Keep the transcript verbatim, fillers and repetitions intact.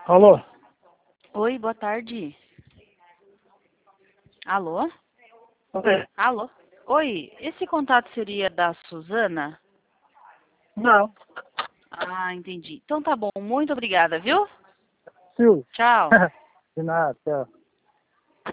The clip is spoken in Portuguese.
Alô? Oi, boa tarde. Alô? Oi. Alô? Oi, esse contato seria da Suzana? Não. Ah, entendi. Então tá bom, muito obrigada, viu? Sil. Tchau. De nada, tchau.